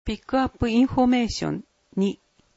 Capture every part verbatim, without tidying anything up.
ピックアップインフォメーションに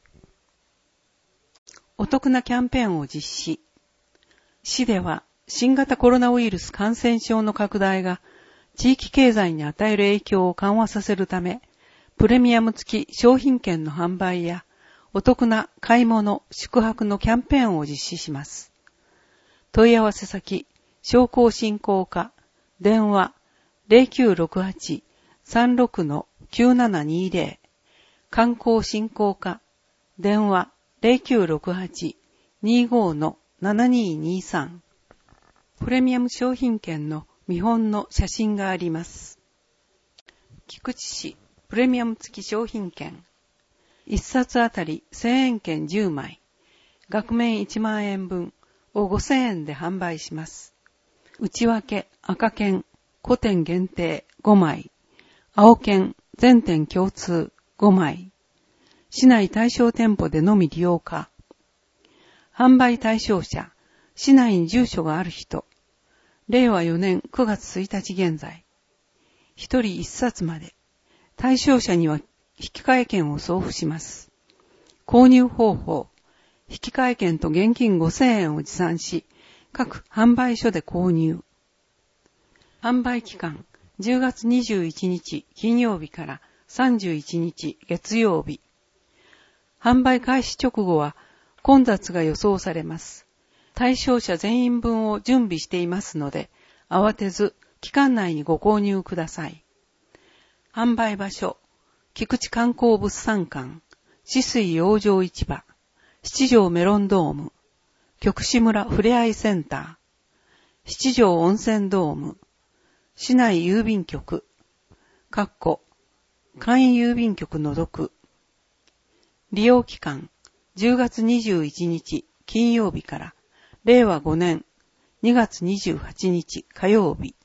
お得なキャンペーンを実施。市では新型コロナウイルス感染症の拡大が地域経済に与える影響を緩和させるため、プレミアム付き商品券の販売やお得な買い物、宿泊のキャンペーンを実施します。問い合わせ先、商工振興課、電話 ゼロきゅうろくはち さんろく きゅうななにゼロ、観光振興課、電話 ゼロきゅうろくはち にご ななににさん。プレミアム商品券の見本の写真があります。菊池市プレミアム付き商品券。いっさつあたりせんえん券じゅうまい、額面いちまんえん分をごせんえんで販売します。内訳赤券、古店限定ごまい、青券全店共通ごまい、市内対象店舗でのみ利用可。販売対象者、市内に住所がある人、れいわよねんくがつついたち現在、ひとりいっさつまで、対象者には引換券を送付します。購入方法、引換券と現金ごせんえんを持参し、各販売所で購入。販売期間、じゅうがつにじゅういちにち金曜日からさんじゅういちにち月曜日。販売開始直後は混雑が予想されます。対象者全員分を準備していますので、慌てず期間内にご購入ください。販売場所、菊池観光物産館、紫水養生市場、七条メロンドーム、極志村ふれあいセンター、七条温泉ドーム、市内郵便局、かっこ簡易郵便局除く。利用期間、じゅうがつにじゅういちにち金曜日かられいわごねんにがつにじゅうはちにち火曜日。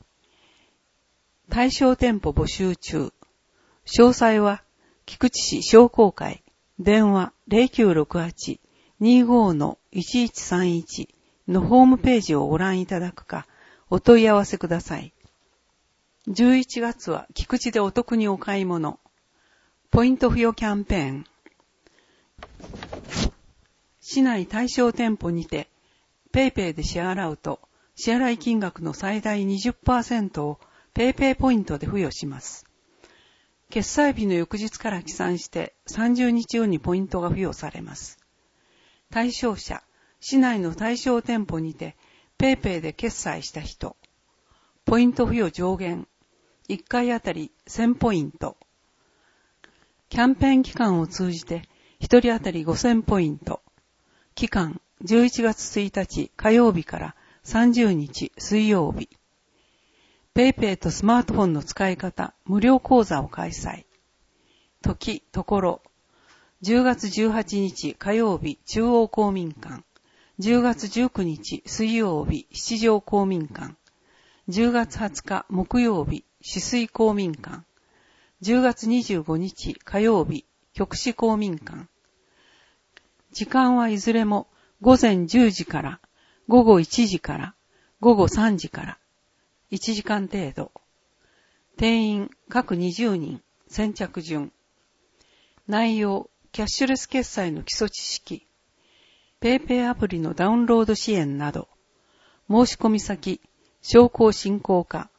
対象店舗募集中。詳細は菊池市商工会電話 ゼロきゅうろくはち にご いちいちさんいち のホームページをご覧いただくかお問い合わせください。じゅういちがつは菊池でお得にお買い物。ポイント付与キャンペーン。市内対象店舗にてペイペイで支払うと支払い金額の最大 にじゅっパーセント をペイペイポイントで付与します。決済日の翌日から起算してさんじゅうにちごにポイントが付与されます。対象者、市内の対象店舗にてペイペイで決済した人。ポイント付与上限。いっかいあたりせんポイント。キャンペーン期間を通じてひとりあたりごせんポイント。期間じゅういちがつついたち火曜日からさんじゅうにち水曜日。ペイペイとスマートフォンの使い方無料講座を開催。時、ところ。じゅうがつじゅうはちにち火曜日中央公民館。じゅうがつじゅうくにち水曜日七条公民館。じゅうがつはつか木曜日紫水公民館。じゅうがつにじゅうごにち火曜日極志公民館。時間はいずれもごぜんじゅうじからごごいちじからごごさんじからいちじかん程度。定員各にじゅうにん、先着順。内容、キャッシュレス決済の基礎知識、ペイペイアプリのダウンロード支援など。申し込み先、商工振興課。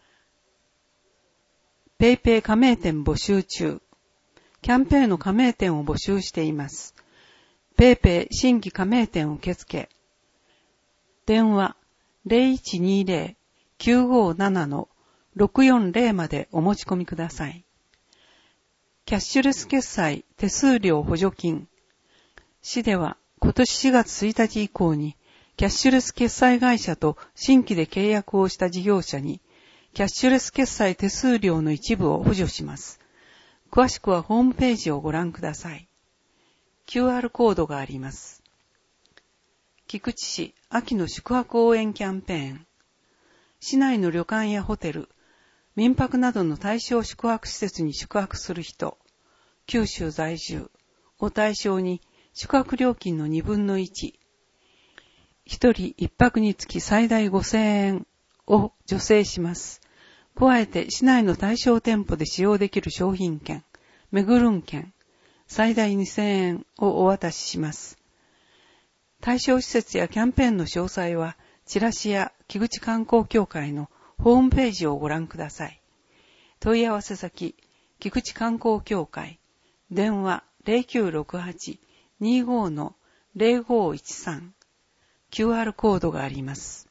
ペイペイ加盟店募集中。キャンペーンの加盟店を募集しています。ペイペイ新規加盟店受付。電話 ゼロいちにゼロ きゅうごなな ろくよんゼロ までお持ち込みください。キャッシュレス決済手数料補助金。市では今年しがつついたち以降にキャッシュレス決済会社と新規で契約をした事業者にキャッシュレス決済手数料の一部を補助します。詳しくはホームページをご覧ください。キューアール コードがあります。菊池市秋の宿泊応援キャンペーン。市内の旅館やホテル、民泊などの対象宿泊施設に宿泊する人、九州在住を対象に宿泊料金のにぶんのいち、一人一泊につき最大ごせんえんを助成します。加えて市内の対象店舗で使用できる商品券、 めぐるん券、最大にせんえんをお渡しします。対象施設やキャンペーンの詳細は、チラシや木口観光協会のホームページをご覧ください。問い合わせ先、木口観光協会、電話 ゼロきゅうろくはち にじゅうご ゼロごいちさん、キューアール コードがあります。